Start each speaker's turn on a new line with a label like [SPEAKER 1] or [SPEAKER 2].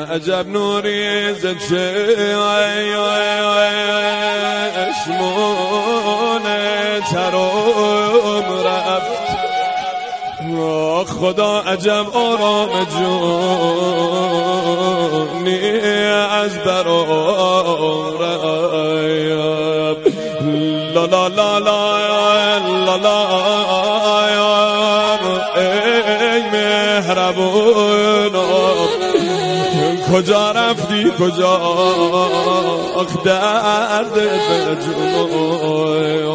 [SPEAKER 1] عجب نوری ز چشمون ترم رفت. خدا عجب آرام جونی از برام رفت. لا لا لا لا لا لا ای مهربون کجا رفتی کجا درد به جون